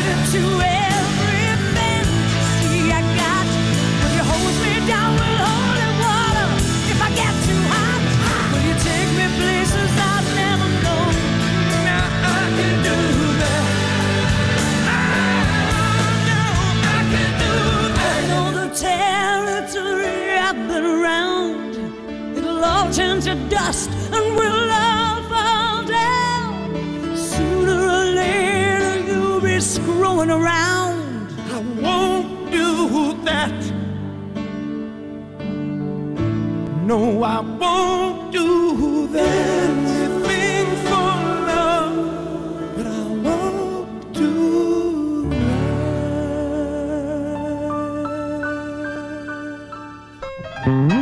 to every fantasy I got. Will you hold me down with holy water if I get too hot? Will you take me places I've never known? Now I can do that. I can do that. I know the territory I've been around. It'll all turn to dust and we'll all fall down. Sooner or later you'll be screwing around. I won't do that. No, I won't do that. Anything for love, but I won't do that.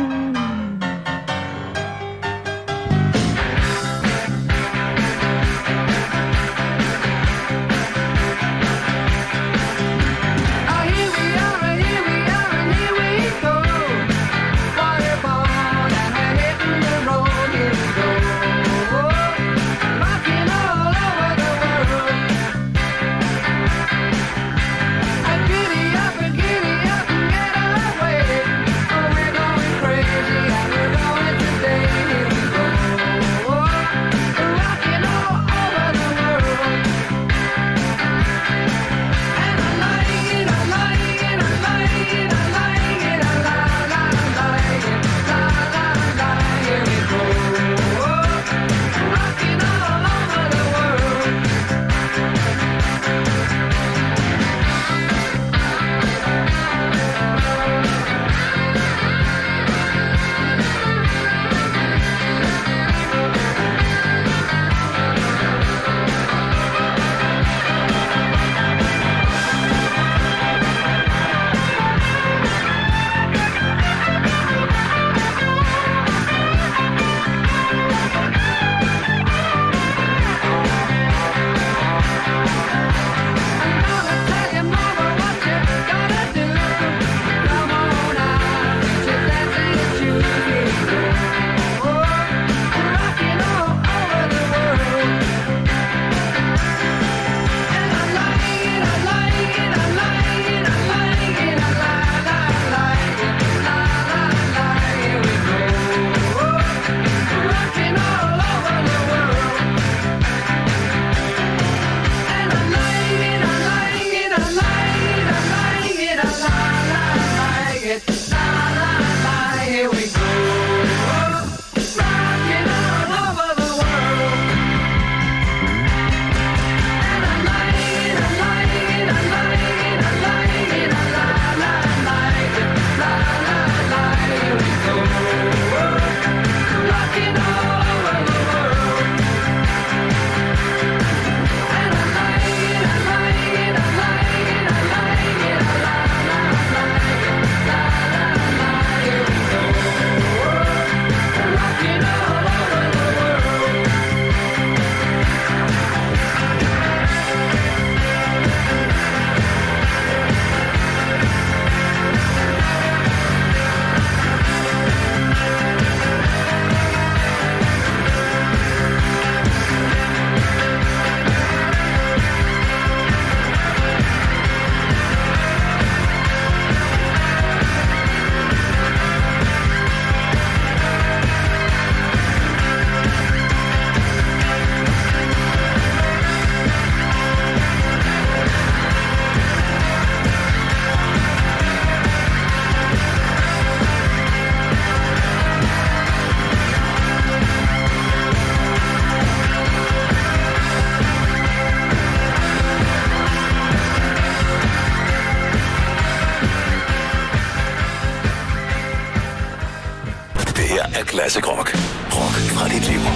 Classic rock. Rock fra dit liv.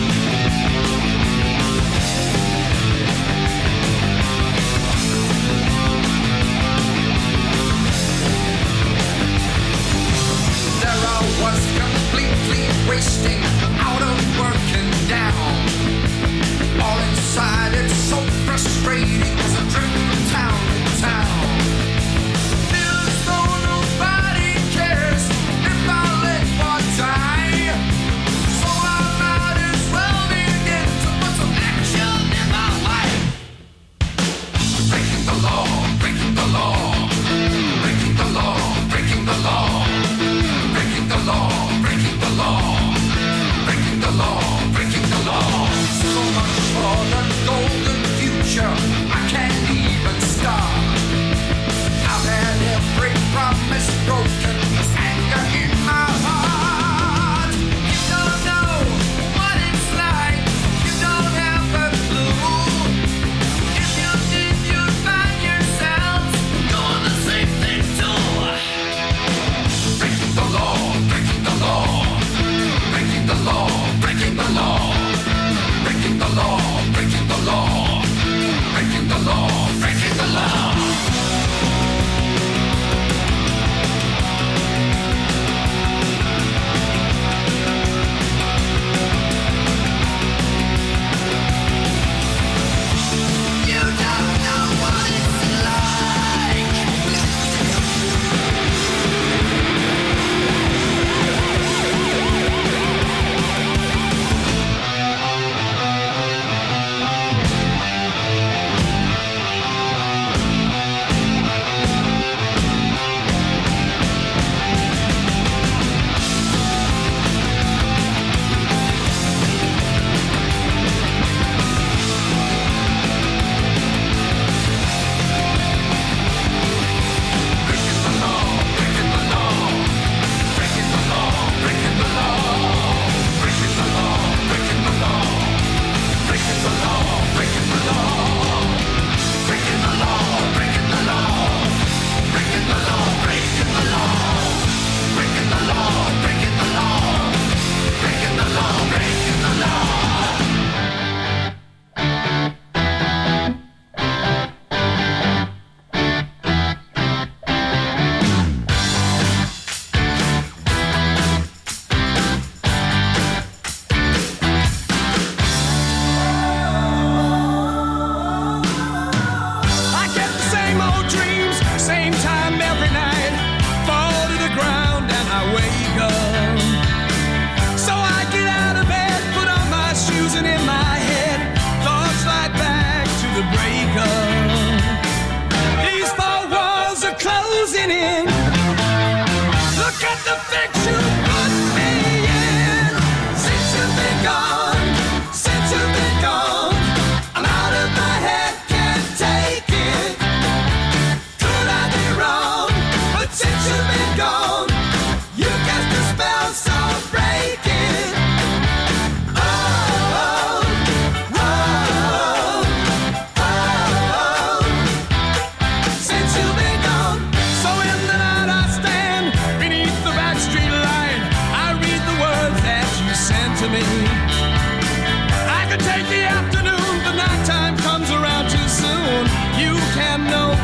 There I was completely wasting, out of work and down. All inside it's so frustrating as I drift from town to town. Feels though nobody cares if I let one die. So I might as well be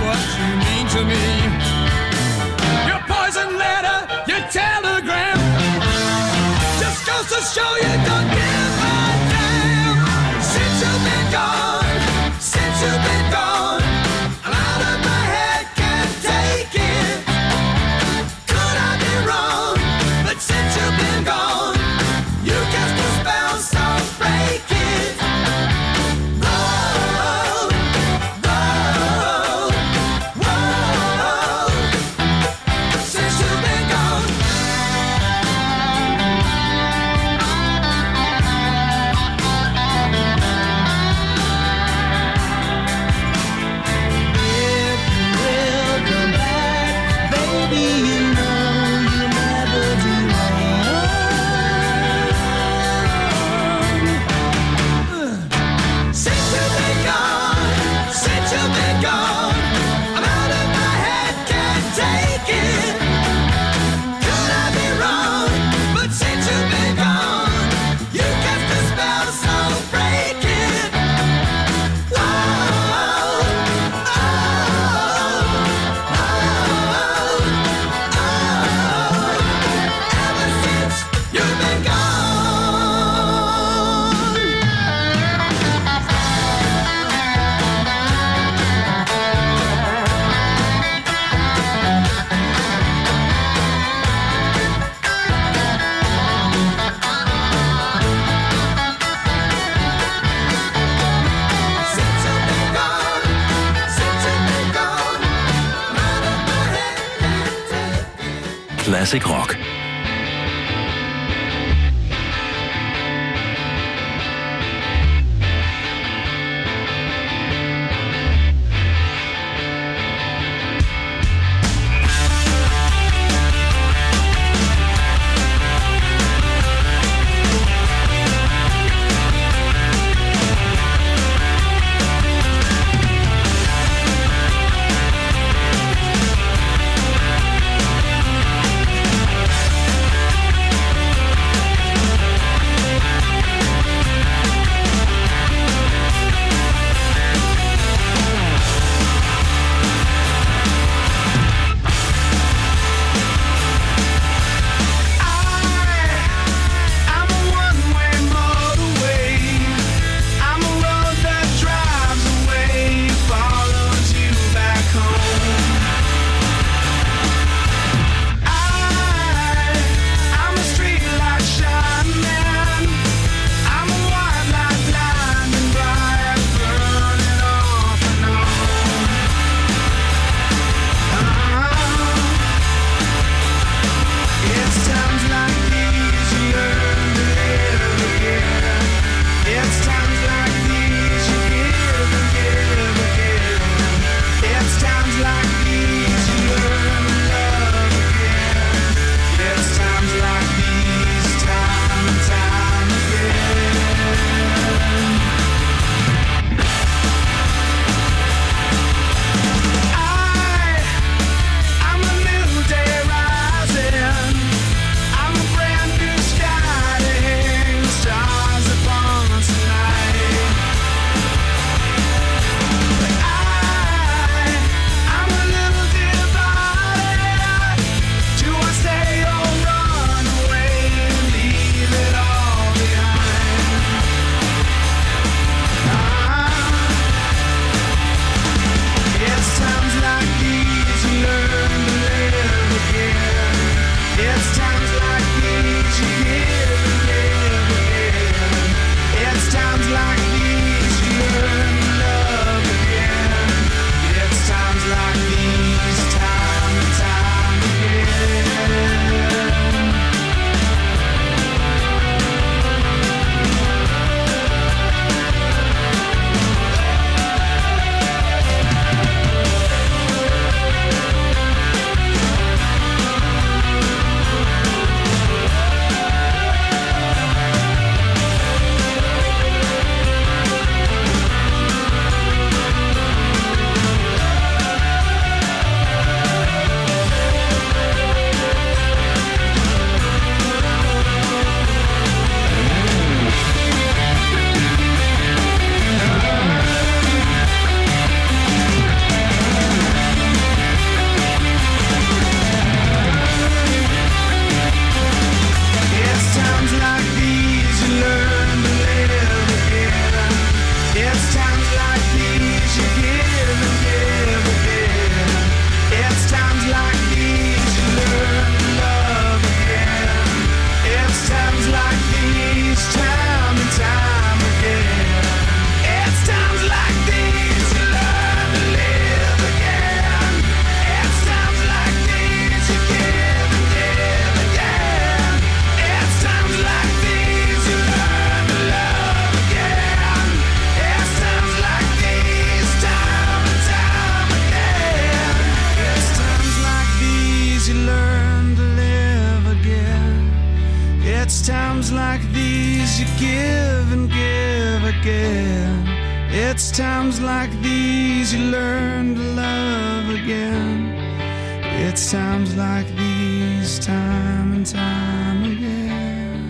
what you mean to me. Your poison letter, your telegram, just goes to show you don't give a damn. Since you've been gone, since you've been gone, I'm out of my head, can't take it. Could I be wrong? But since you've been gone, you cast a spell, so break it. Whoa, whoa, whoa. Since you've been gone. If you will come back, baby, you know you'll never do wrong. Since you've been gone, since you've been gone, I'm out of my head, can't take it. Could I be wrong? But since you've been gone, you cast a spell, so break it. Whoa, oh, ever since you've been gone. Since you've been gone, since you've been gone, I'm out of my head, can't take it. Classic Rock. give and give again. It's times like these you learn to love again. It's times like these, time and time again.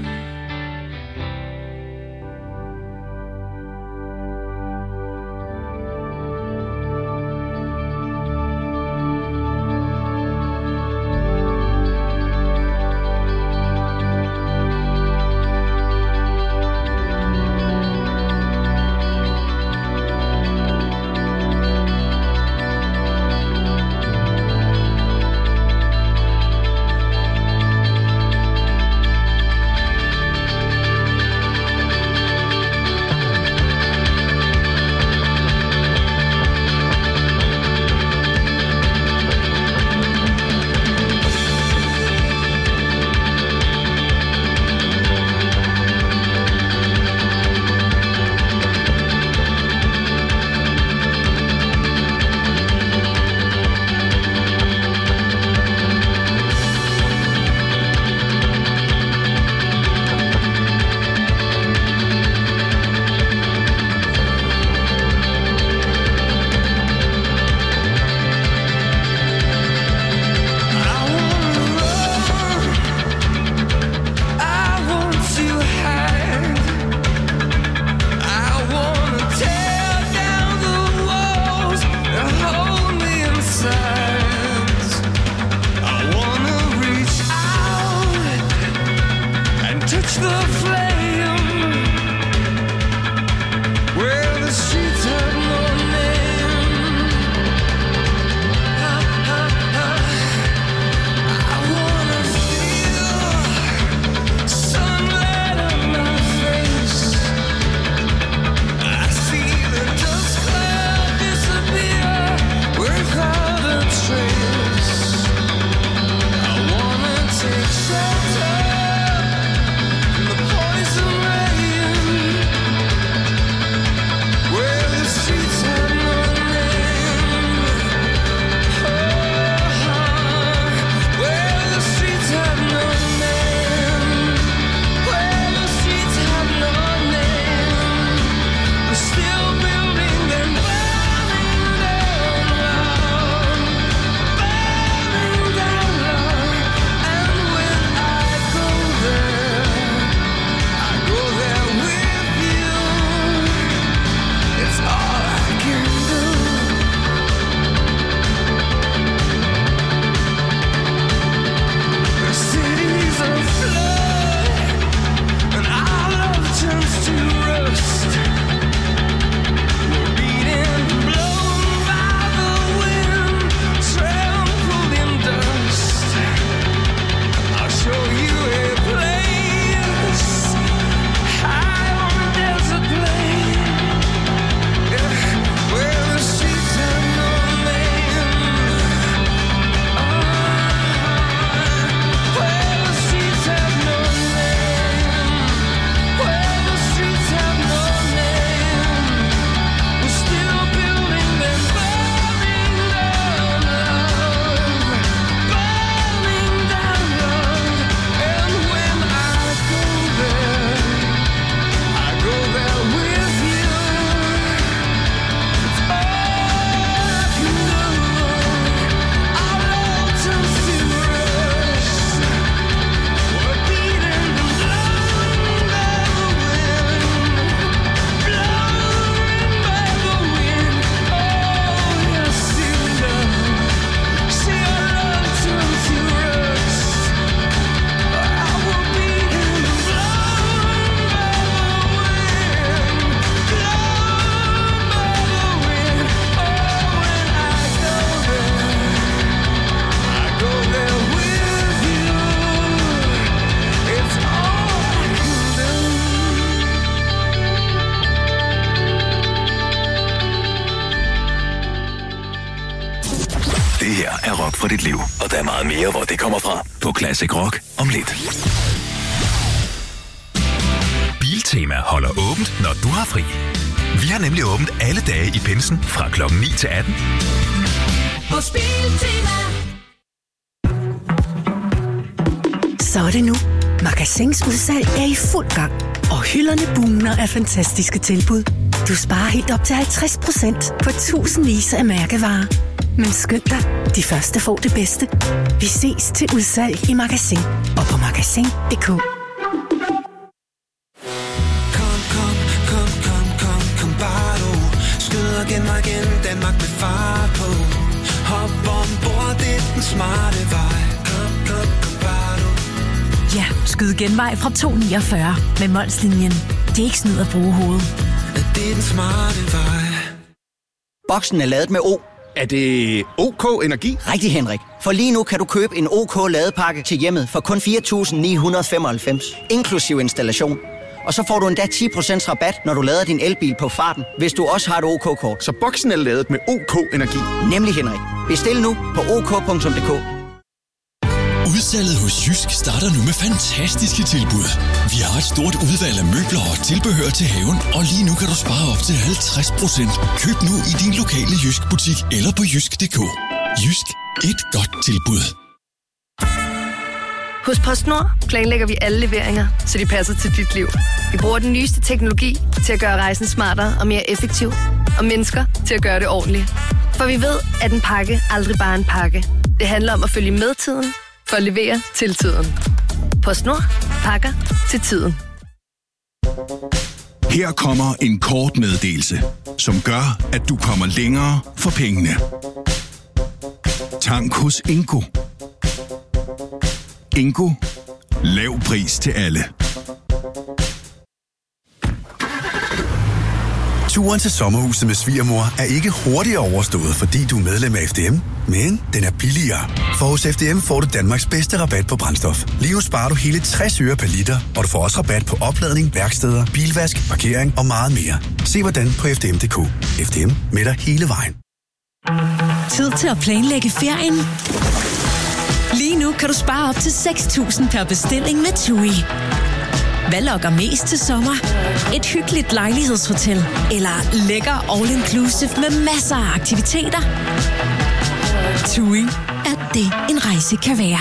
Det her er Rock for dit liv, og der er meget mere, hvor det kommer fra på Classic Rock om lidt. Biltema holder åbent, når du har fri. Vi har nemlig åbent alle dage i pinsen fra klokken 9 til 18. Hos Biltema. Så er det nu. Magasins udsalg er i fuld gang. Og hylderne bugner af fantastiske tilbud. Du sparer helt op til 50% på tusindvis af mærkevarer. Men skynd dig, de første får det bedste. Vi ses til udsalg i Magasin og på magasin.dk. Skyd og genvej igen, Danmark med fart på. Hop ombord, det er den smarte vej. Kom, bare du. Ja, skyd genvej fra 249 med Molslinjen. Det er ikke snyd at bruge hovedet. Det er den smarte vej. Boksen er ladet med O. Er det OK Energi? Rigtig, Henrik. For lige nu kan du købe en OK ladepakke til hjemmet for kun 4.995, inklusiv installation. Og så får du endda 10% rabat, når du lader din elbil på farten, hvis du også har et OK-kort. Så boksen er ladet med OK Energi? Nemlig, Henrik. Bestil nu på ok.dk. Udsalget hos Jysk starter nu med fantastiske tilbud. Vi har et stort udvalg af møbler og tilbehør til haven, og lige nu kan du spare op til 50%. Køb nu i din lokale Jysk-butik eller på jysk.dk. Jysk. Et godt tilbud. Hos PostNord planlægger vi alle leveringer, så de passer til dit liv. Vi bruger den nyeste teknologi til at gøre rejsen smartere og mere effektiv, og mennesker til at gøre det ordentligt. For vi ved, at en pakke aldrig bare er en pakke. Det handler om at følge med tiden, for at levere til tiden. PostNord. Pakker til tiden. Her kommer en kort meddelelse, som gør, at du kommer længere for pengene. Tank hos Ingo. Ingo. Lav pris til alle. Turen til sommerhuset med svigermor er ikke hurtigere overstået, fordi du er medlem af FDM, men den er billigere. For hos FDM får du Danmarks bedste rabat på brændstof. Lige nu sparer du hele 60 øre per liter, og du får også rabat på opladning, værksteder, bilvask, parkering og meget mere. Se hvordan på FDM.dk. FDM med dig hele vejen. Tid til at planlægge ferien. Lige nu kan du spare op til 6.000 per bestilling med TUI. Hvad lokker mest til sommer? Et hyggeligt lejlighedshotel eller lækker all-inclusive med masser af aktiviteter? TUI er det, en rejse kan være.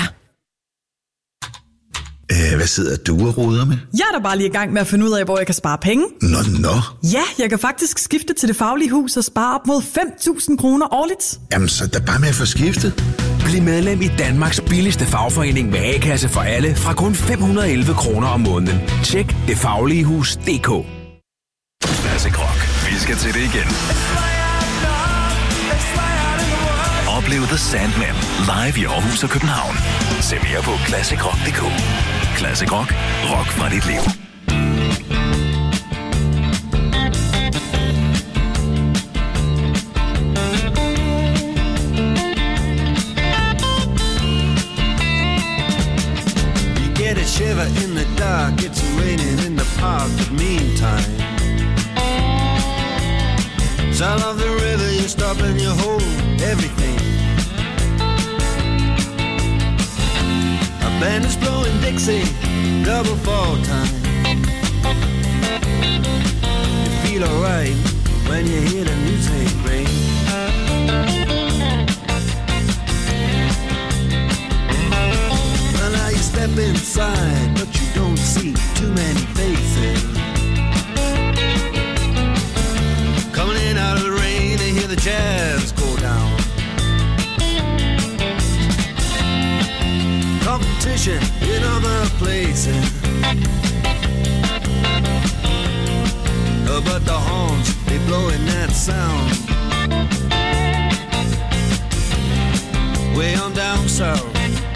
Hvad sidder du og roder med? Jeg er da bare lige i gang med at finde ud af, hvor jeg kan spare penge. Nå. Ja, jeg kan faktisk skifte til Det Faglige Hus og spare op mod 5.000 kroner årligt. Jamen, så der bare med at få skiftet. Bliv medlem i Danmarks billigste fagforening med A-kasse for alle fra kun 511 kroner om måneden. Tjek detfagligehus.dk. Classic Rock. Vi skal til det igen. Oplev The Sandman live i Aarhus og København. Se mere på classicrock.dk. Classic Rock. Rock fra dit liv. Shiver in the dark, it's raining in the park, but meantime sound of the river, you stop and you hold everything. A band is blowing Dixie, double fall time. You feel alright when you hear the music ring. Step inside, but you don't see too many faces. Coming in out of the rain, they hear the jazz go down. Competition in other places. But the horns, they blow in that sound. Way on down south.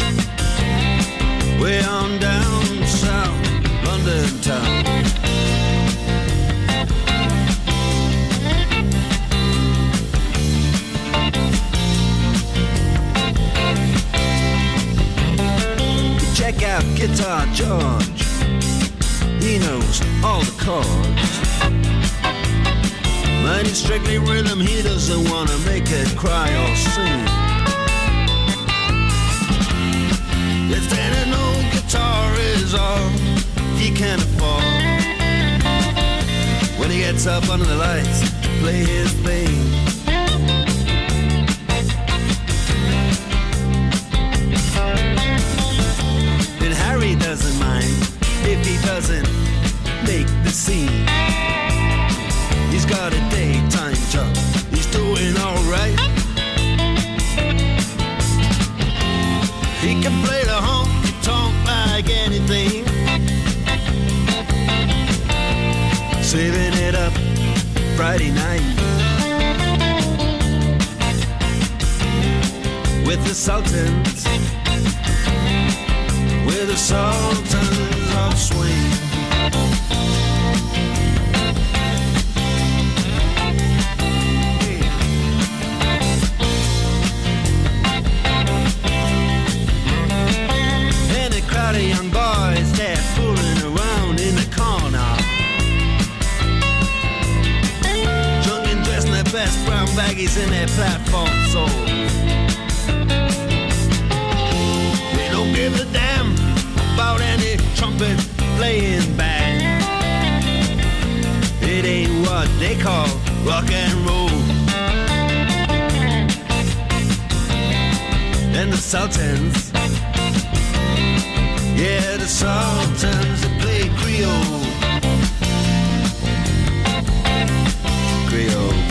Way on down south, London town. Check out Guitar George. He knows all the chords. But it's strictly rhythm, he doesn't wanna make it cry or sing. If then an old guitar is all he can afford, when he gets up under the lights to play his thing, then Harry doesn't mind if he doesn't make He can play the honky-tonk like anything. Saving it up Friday night with the Sultans, with the Sultans of Swing. And a crowd of young boys, they're fooling around in the corner, drunk and dressed in their best brown baggies in their platform soles. Don't give a damn about any trumpet playing band. It ain't what they call rock and roll. And the Sultans, yeah, the Sultans that play Creole. Creole.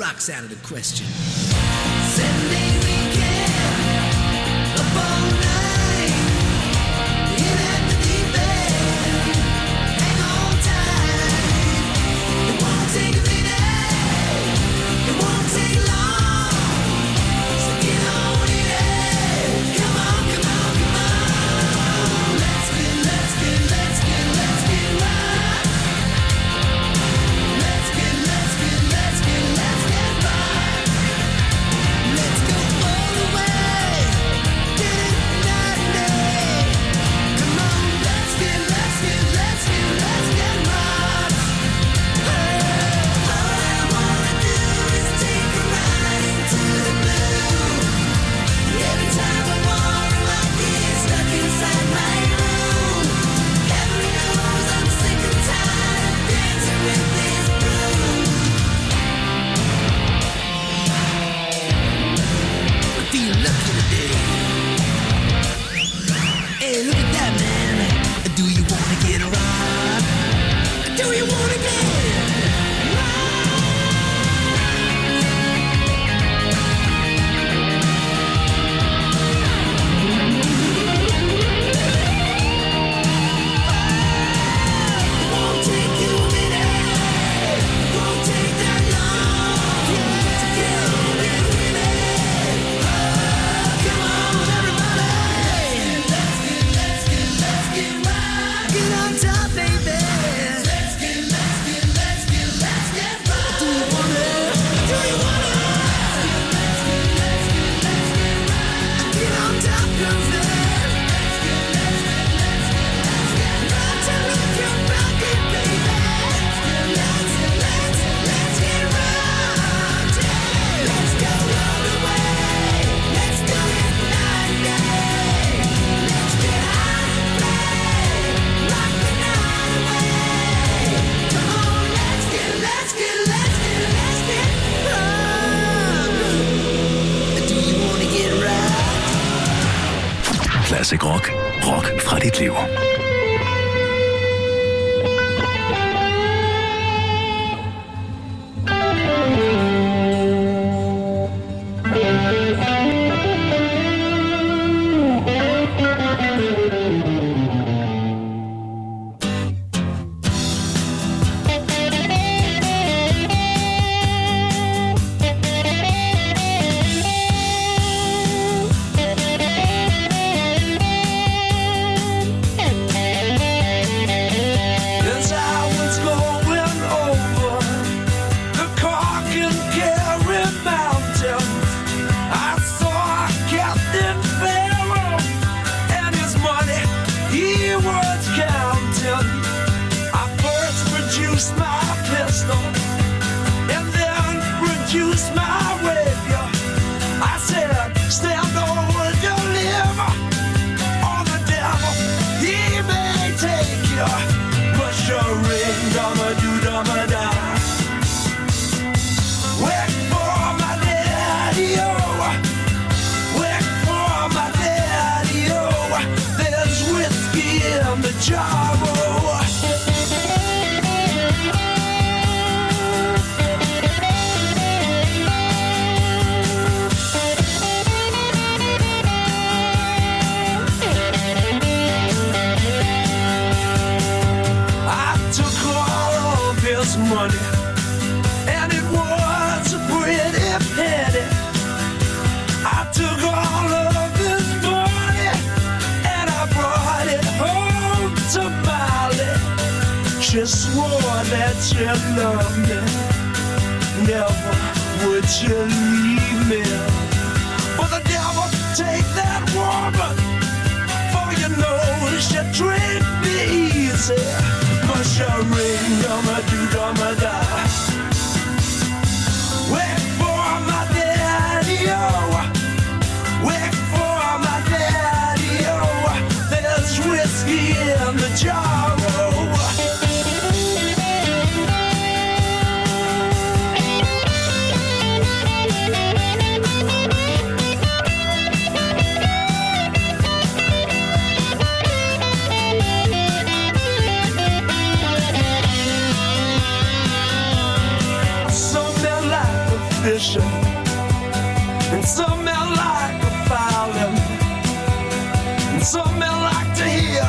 rocks out of the question. Sunday weekend, up all night, in at the deep end, hang on tight. It won't take a minute, it won't take long, so get on in it. Come on, come on, come on. Let's get right. Let's get right. Let's go all the way. Get it night and day. Come on, let's get right. All I wanna do is take a ride into the blue. Every time I wanna, I get stuck inside my room. Heaven knows I'm sick and tired of dancing with this broom. I feel lucky today. Hey, look at that, man. Do you wanna get right? Do you wanna get Won't take you a minute, won't take that long to get on in with it. Come on, everybody. Let's get right. Get on top, baby. Let's get right. Do you wanna? Get on top, girlfriend. Right to rock your body, baby. Let's get right. Let's go all the way. Let's do it night and day. Let's get high and play. Rock the night away. Come on, let's get right. Do you wanna get right? Classic Rock. Rock fra dit liv. As I was going over the Cork and Kerry mountains, I saw Captain Pharaoh and his money he was counting. I first produced my pistol and then produced my rapier. I said, stand over, deliver, or the devil, he may take you. Push your ring, dama-do-dama-da. Wait for my daddy-o. Wait for my daddy-o. There's whiskey in the jar-o. I took all of his money, and it was a pretty penny. I took all of his money, and I brought it home to Molly. She swore that she loved me, never would she leave me. For the devil take that woman, for you know she treat me easy. Push a ring, dama-do-dama-da. Wait for my daddy-o. Wait for my daddy-o. There's whiskey in the jar-o. suspicion, and some men like a violin, and some men like to hear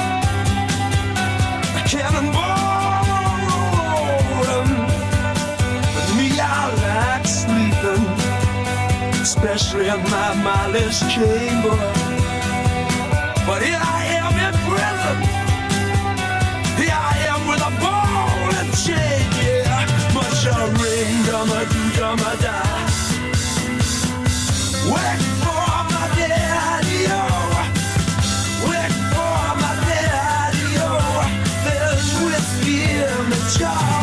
a cannonball rolling. But me, I like sleeping, especially in my mindless chamber. But here I am in prison, here I am with a ball and chain, yeah. Much a ring, da-ma-do-da-ma-da. Wait for my daddy-o, wait for my daddy-o. There's whiskey in the jar.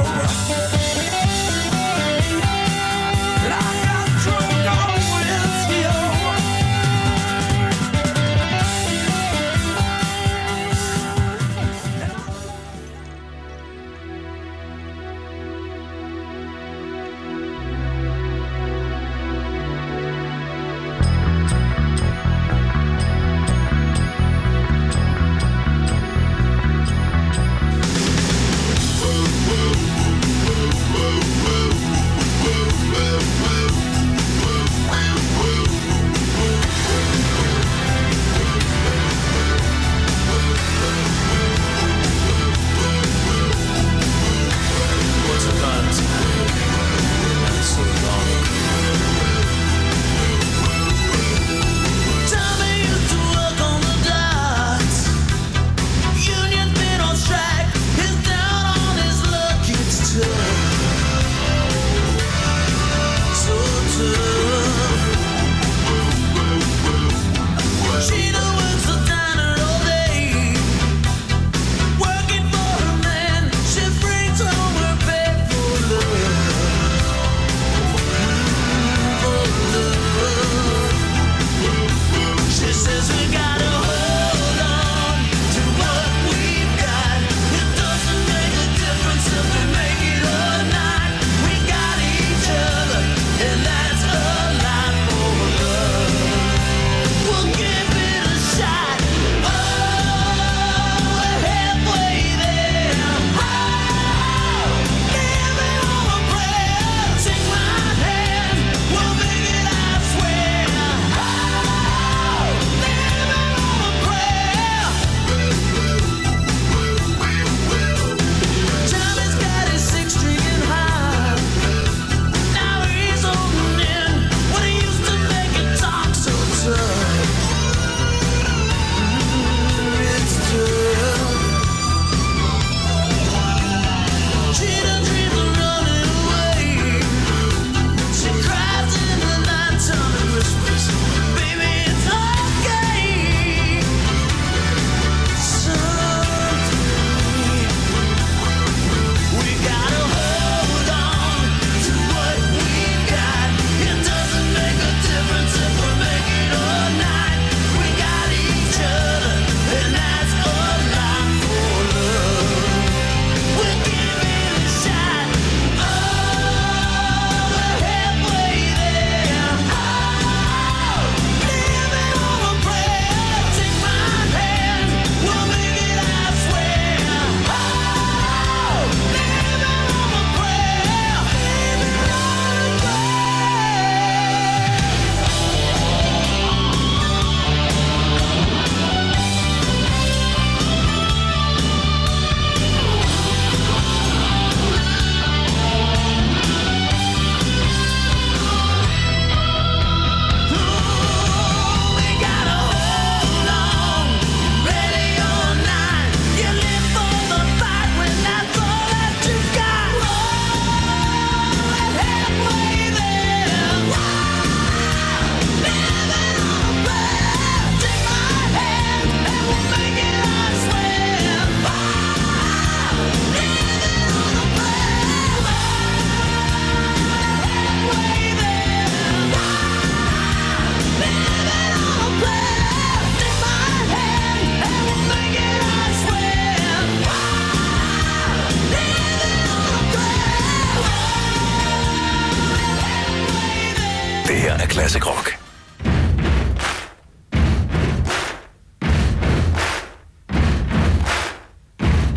af Classic Rock.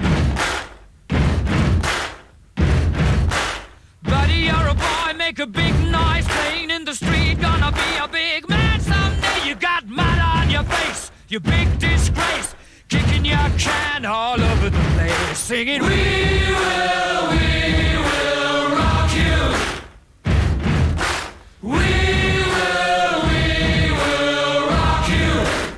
Buddy, you're a boy, make a big big noise playing in the street. Gonna be a big man someday. You got mud on your face, you big disgrace. Kicking your can all over the place, singing, we will rock you. We will rock you.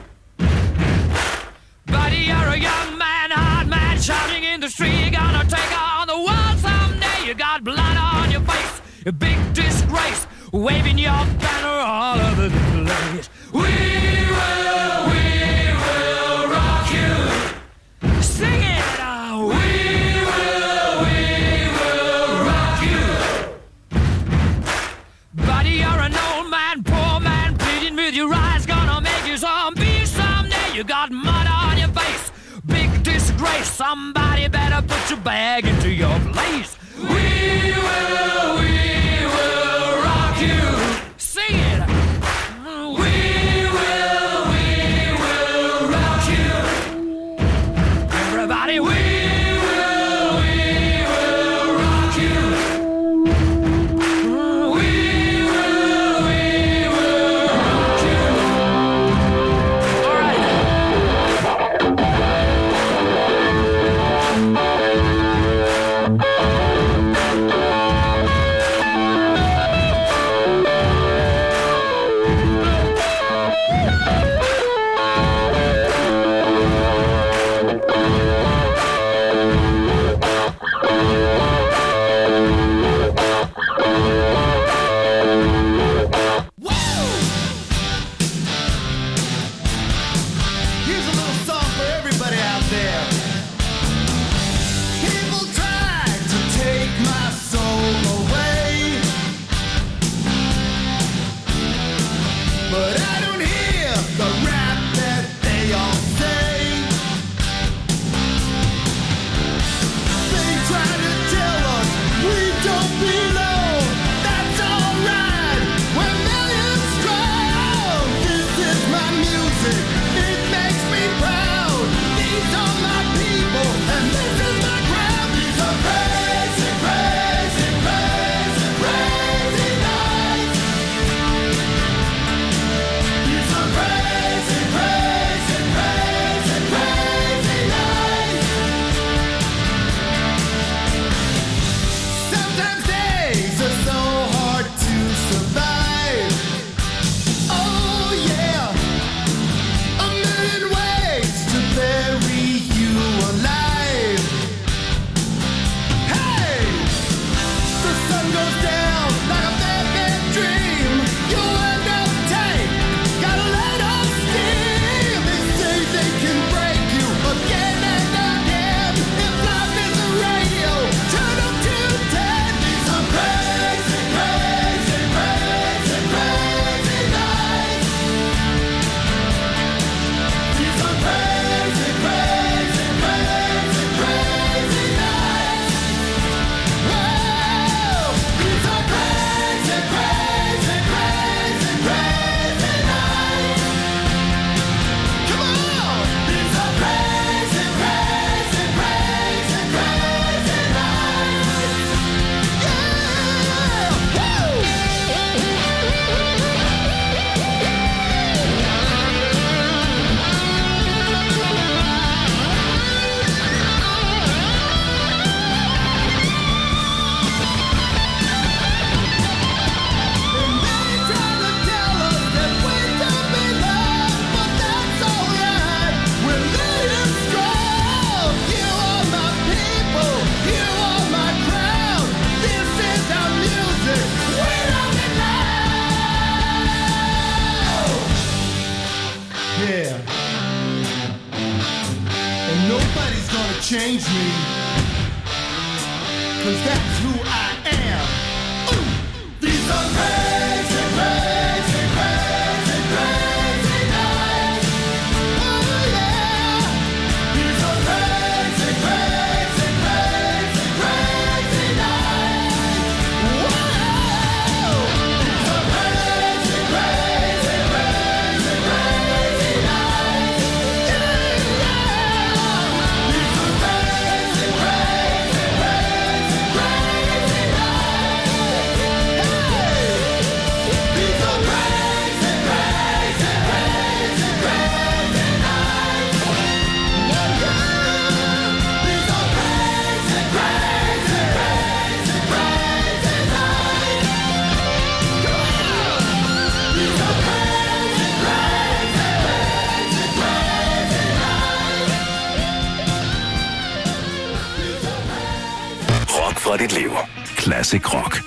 Buddy, you're a young man, hard man, shouting in the street. You're gonna take on the world someday. You got blood on your face, a big disgrace, waving your banner all over the place. We will rock you. Sing it out. We will rock you. Buddy, you're an old man, poor man, pleading with your eyes, gonna make you zombie someday. You got mud on your face, big disgrace. Somebody better put your bag into your place. We will rock you. Sing it. We will rock you. Everybody, we will rock you. We will rock you. All right. Here's a little song for everybody out there. People tried to take my soul away, but I don't hear the rap that they all say. They try to tell us we don't belong. That's alright. We're millions strong. This is my music. It makes me proud. These are my people, and this is my crowd. These are crazy, crazy, crazy, crazy nights. These are crazy, crazy, crazy, crazy nights. Sometimes days are so hard to survive. Oh yeah, a million ways to bury you alive. Hey, the sun goes down like a bad, bad dream. You end up tight, gotta let off steam. They say they can break you again and again. If life is a radio, turn up to 10. These are crazy, crazy, crazy, crazy nights. These are crazy, crazy, crazy, crazy nights. Whoa! These are crazy, crazy, crazy, crazy nights. Come on! These are crazy, crazy, crazy, crazy nights. Yeah! Woo! Yeah. And nobody's gonna change me, 'cause that's who I am. Ooh. These are crazy, crazy, crazy, crazy nights. Oh yeah. These are crazy, crazy, crazy, crazy nights. Whoa. These are crazy, crazy, crazy, crazy nights. Yeah. These are crazy, crazy, crazy, crazy dit liv. Classic Rock.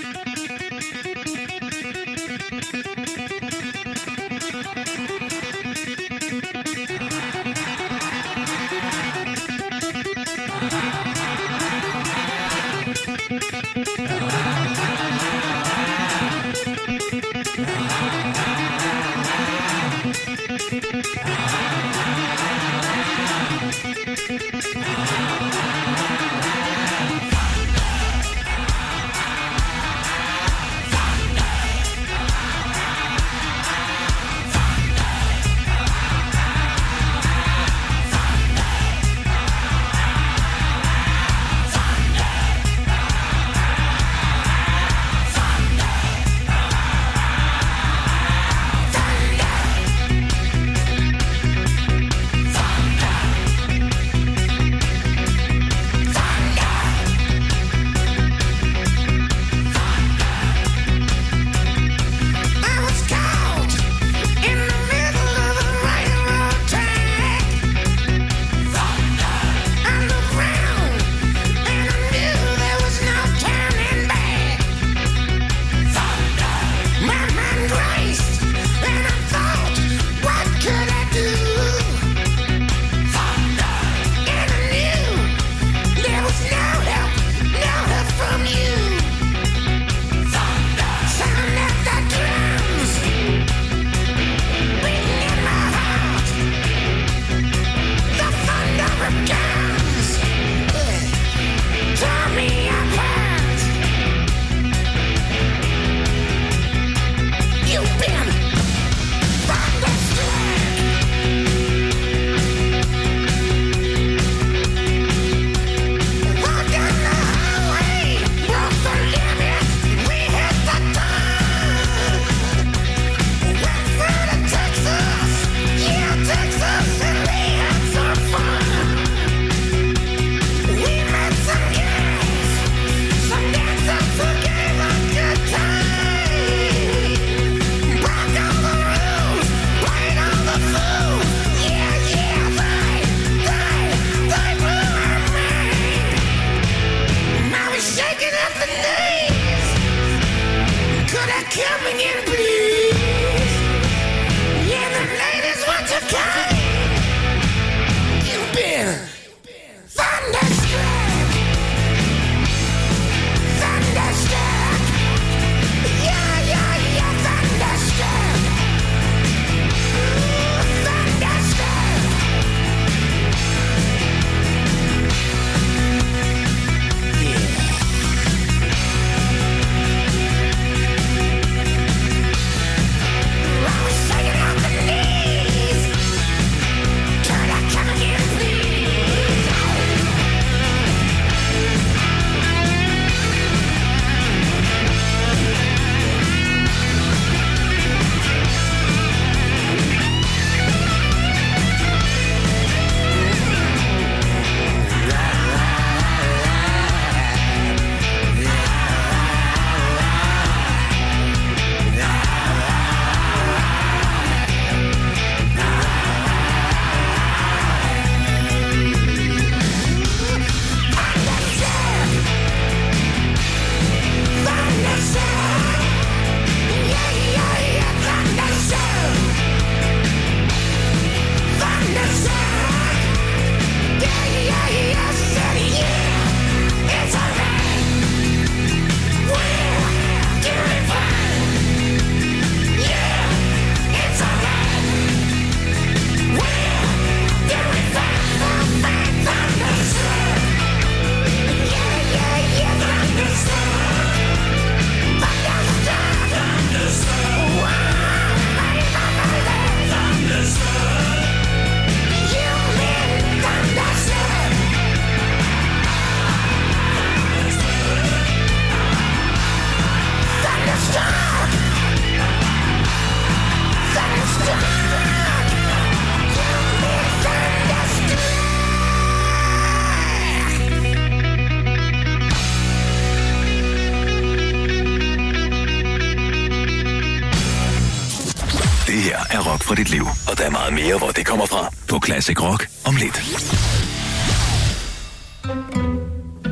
for dit liv. Og der er meget mere, hvor det kommer fra på Classic Rock om lidt.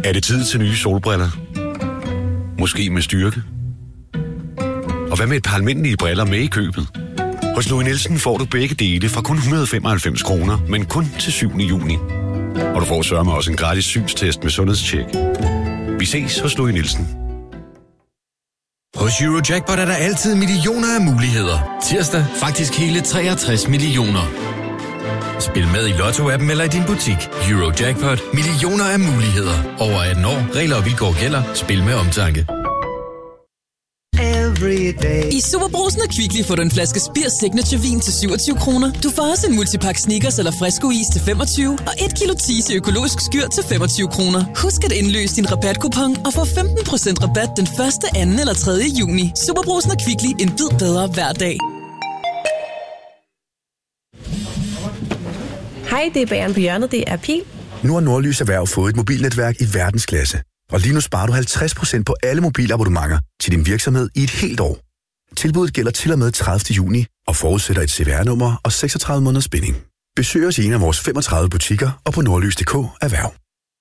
Er det tid til nye solbriller? Måske med styrke? Og hvad med et par almindelige briller med i købet? Hos Louis Nielsen får du begge dele fra kun 195 kroner, men kun til 7. juni. Og du får sørme også en gratis synstest med sundhedstjek. Vi ses hos Louis Nielsen. Hos Eurojackpot er der altid millioner af muligheder. Tirsdag faktisk hele 63 millioner. Spil med i Lotto-appen eller i din butik. Eurojackpot. Millioner af muligheder. Over 18 år. Regler og vilkår gælder. Spil med omtanke. I Superbrugsen og Kvickly får du en flaske Spirs Signature vin til 27 kroner. Du får også en multipakke Snickers eller Fresco is til 25 og 1 kilo Tise økologisk skyr til 25 kroner. Husk at indløse din rabatkupon og få 15% rabat den 1., 2. eller 3. juni. Superbrugsen og Kvickly, en bid bedre hver dag. Hej, det er Bageren på hjørnet, det er Pil. Nu har Nordlys Erhverv fået et mobilnetværk i verdensklasse. Og lige nu sparer du 50% på alle mobilabonnementer til din virksomhed i et helt år. Tilbuddet gælder til og med 30. juni og forudsætter et CVR-nummer og 36 måneders binding. Besøg os i en af vores 35 butikker og på nordlys.dk erhverv.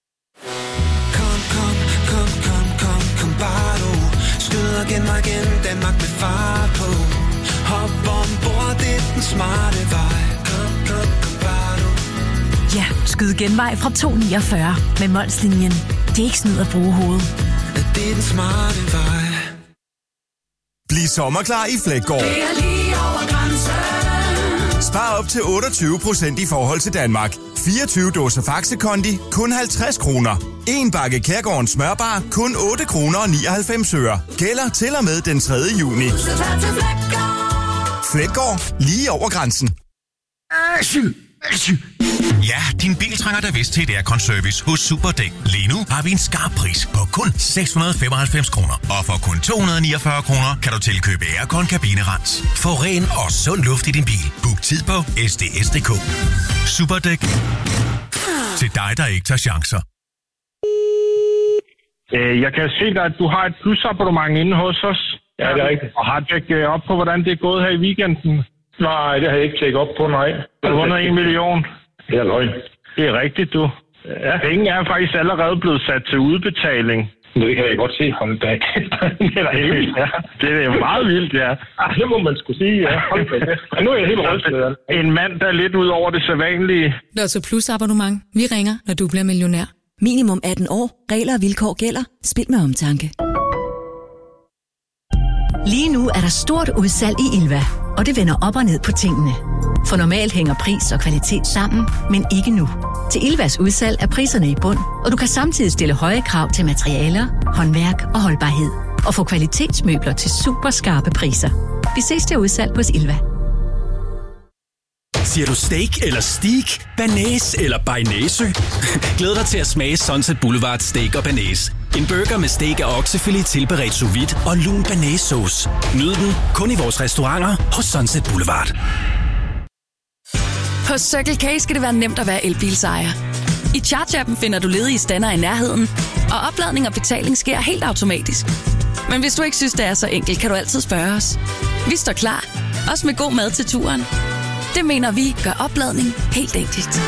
Kom bare du. Skyd og genvej gennem Danmark med fart på. Hop ombord, det er den smarte vej. Kom bare du. Ja, skyd genvej fra 249 med Molslinjen. Det er ikke snyd at bruge hovedet. Det er den smarte vej. Bliv sommerklar i Fleggaard. Det er lige over grænsen. Spar op til 28% i forhold til Danmark. 24 dåser Faxe Kondi, kun 50 kroner. En bakke Kærgårdens smørbar, kun 8 kroner og 99 øre. Gælder til og med den 3. juni. Fleggaard, lige over grænsen. Ja, din bil trænger da vist til et aircon-service hos Superdæk. Lige nu har vi en skarp pris på kun 695 kroner. Og for kun 249 kroner kan du tilkøbe aircon kabinerens. Få ren og sund luft i din bil. Book tid på sds.dk. Superdæk. Til dig, der ikke tager chancer. Jeg kan se dig, at du har et plusabonnement inde hos os. Ja, det er rigtigt. Og har tjekket op på, hvordan det er gået her i weekenden? Nej, det har jeg ikke tjekket op på, nej. Du har vundet 1 million. Det er løgn. Det er rigtigt, du. Ja. Penge er faktisk allerede blevet sat til udbetaling. Det kan jeg godt se ham i dag. Det er da helt vildt, ja. Det er meget vildt, ja. Det må man sgu sige, ja. Men nu er jeg helt rystet. En mand, der er lidt ud over det sædvanlige. Lotto Plus abonnement. Vi ringer, når du bliver millionær. Minimum 18 år. Regler og vilkår gælder. Spil med omtanke. Lige nu er der stort udsalg i Ilva, og det vender op og ned på tingene. For normalt hænger pris og kvalitet sammen, men ikke nu. Til Ilvas udsalg er priserne i bund, og du kan samtidig stille høje krav til materialer, håndværk og holdbarhed. Og få kvalitetsmøbler til super skarpe priser. Vi ses til udsalg hos Ilva. Siger du steak eller steak? Banæs eller bearnaise? Glæd dig til at smage Sunset Boulevard Steak og Banæs. En burger med steak af oksefilet tilberedt sous vide og lun banæssauce. Nyd den kun i vores restauranter hos Sunset Boulevard. Hos Circle K skal det være nemt at være elbilsejer. I Charge-appen finder du ledige stander i nærheden, og opladning og betaling sker helt automatisk. Men hvis du ikke synes, det er så enkelt, kan du altid spørge os. Vi står klar, også med god mad til turen. Det mener vi gør opladning helt enkelt.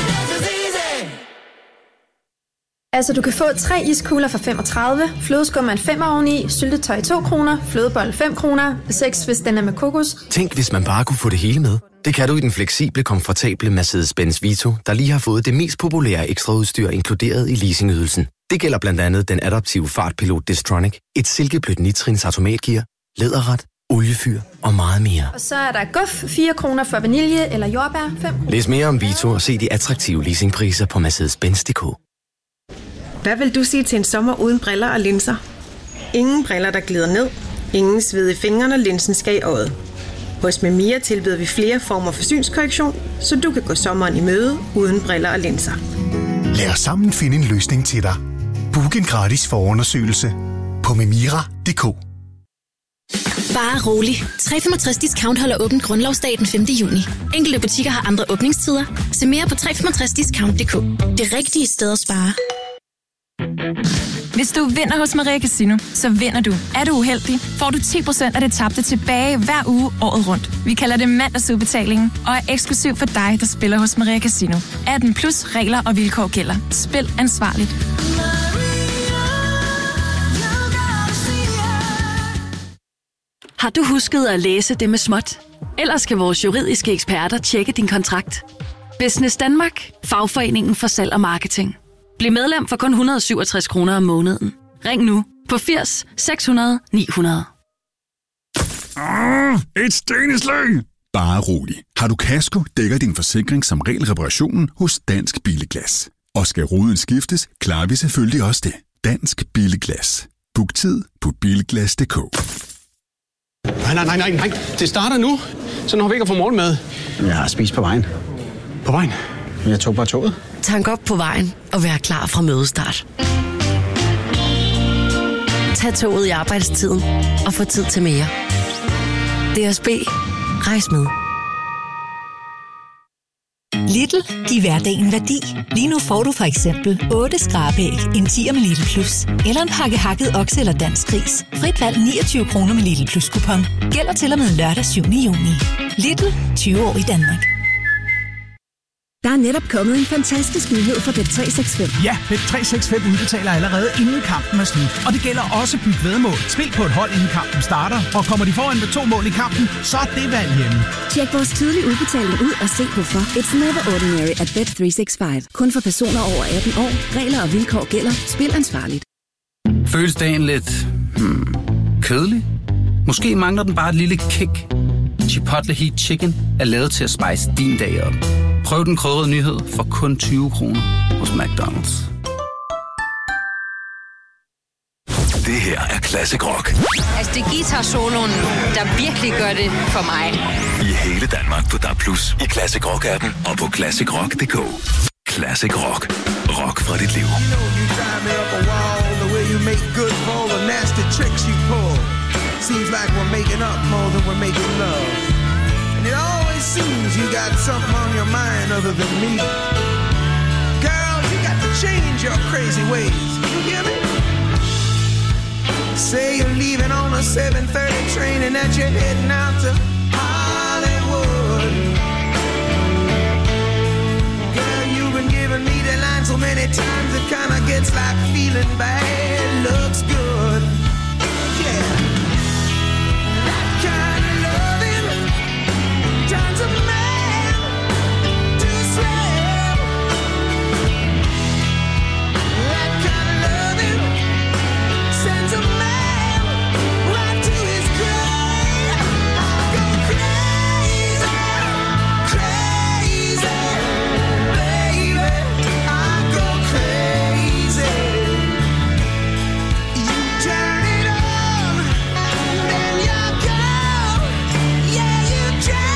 Altså, du kan få 3 iskugler for 35, flødeskum en 5 oveni, syltetøj 2 kroner, flødebold 5 kroner, 6 hvis den er med kokos. Tænk, hvis man bare kunne få det hele med. Det kan du i den fleksible, komfortable Mercedes-Benz Vito, der lige har fået det mest populære ekstraudstyr inkluderet i leasingydelsen. Det gælder blandt andet den adaptive fartpilot Distronic, et silkeblødt nitrins automatgear, læderret, oliefyr og meget mere. Og så er der guf 4 kroner for vanilje eller jordbær 5 kroner. Læs mere om Vito og se de attraktive leasingpriser på Mercedes-Benz.dk. Hvad vil du sige til en sommer uden briller og linser? Ingen briller, der glider ned. Ingen sved i fingrene, og linsen skal i øjet. Hos Memia tilbyder vi flere former for synskorrektion, så du kan gå sommeren i møde uden briller og linser. Lad os sammen finde en løsning til dig. Book en gratis forundersøgelse på memira.dk. Bare rolig. 365 Discount holder åbent grundlovsdag den 5. juni. Enkelte butikker har andre åbningstider. Se mere på 365discount.dk. Det rigtige sted at spare. Hvis du vinder hos Maria Casino, så vinder du. Er du uheldig, får du 10% af det tabte tilbage hver uge året rundt. Vi kalder det mandagsudbetalingen og er eksklusiv for dig, der spiller hos Maria Casino. 18 plus regler og vilkår gælder. Spil ansvarligt. Har du husket at læse det med småt? Ellers skal vores juridiske eksperter tjekke din kontrakt. Business Danmark. Fagforeningen for salg og marketing. Bliv medlem for kun 167 kroner om måneden. Ring nu på 80 600 900. Et stenslag! Bare rolig. Har du kasko, dækker din forsikring som regel reparationen hos Dansk Bilglas. Og skal ruden skiftes, klarer vi selvfølgelig også det. Dansk Bilglas. Book tid på bilglas.dk. Nej. Det starter nu. Så når vi ikke har fået morgenmad. Jeg har spist på vejen. På vejen? Jeg tog bare toget. Tank op på vejen og vær klar fra mødestart. Tag toget i arbejdstiden og få tid til mere. DSB. Rejs med. Lidl giver hverdagen værdi. Lige nu får du for eksempel 8 skrabæg, en 10 med Lidl Plus, eller en pakke hakket okse eller dansk gris. Frit valg 29 kroner med Lidl Plus kupon. Gælder til og med lørdag 7. juni. Lidl, 20 år i Danmark. Der er netop kommet en fantastisk nyhed for Bet365. Ja, Bet365 udbetaler allerede inden kampen er slut. Og det gælder også byt væddemål. Spil på et hold inden kampen starter, og kommer de foran med 2 mål i kampen, så er det valg hjemme. Tjek vores tidlige udbetaling ud og se hvorfor. It's never ordinary at Bet365. Kun for personer over 18 år. Regler og vilkår gælder. Spil ansvarligt. Føles dagen lidt kedelig? Måske mangler den bare et lille kick. Chipotle Heat Chicken er lavet til at spice din dag op. Prøv den krydrede nyhed for kun 20 kroner hos McDonald's. Det her er Classic Rock. Altså, det er guitar-soloen, der virkelig gør det for mig. I hele Danmark på DAB+, i Classic Rock-appen og på classicrock.dk. Classic Rock. Rock fra dit liv. Seems like we're making up more than we're making love. And it always seems you got something on your mind other than me. Girl, you got to change your crazy ways. You hear me? Say you're leaving on a 7:30 train and that you're heading out to Hollywood. Girl, you've been giving me the line so many times it kinda gets like feeling bad looks good. Yeah. Turns a man to slave. That kind of loving sends a man right to his grave. I go crazy, crazy, baby. I go crazy. You turn it on, then you go. Yeah, you try.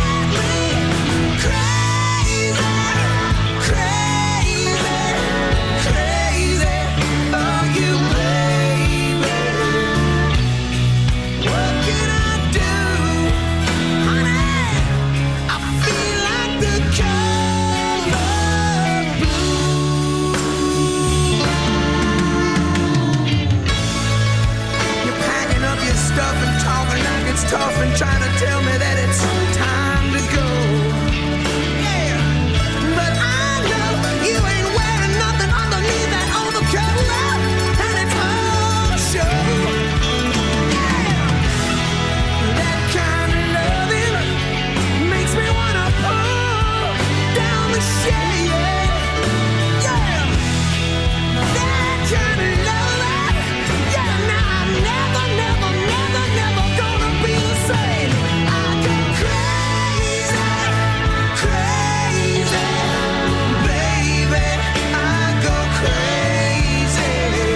Tough and trying to tell me that it's time to go. Yeah, but I know you ain't wearing nothing underneath that overcoat, and it's all show. Yeah, that kind of loving makes me wanna pull down the shade. Yeah, that kind of loving. Yeah, now I'm never gonna be the same. I go crazy, crazy, baby. I go crazy.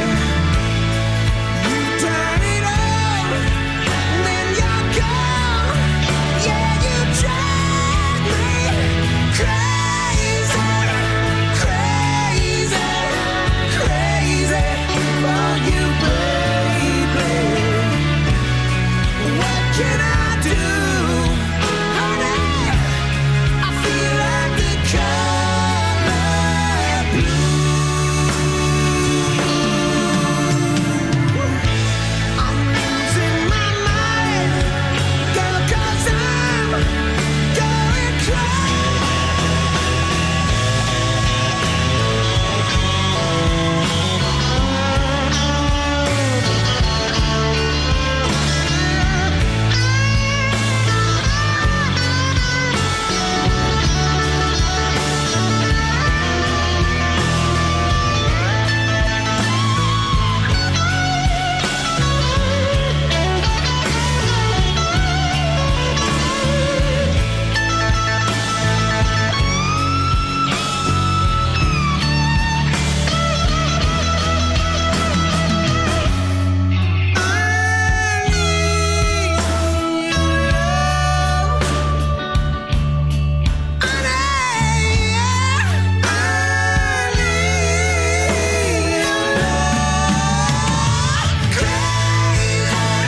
You turn it on, then you're gone. Yeah, you drive me crazy, crazy, crazy for you, baby. What can I do?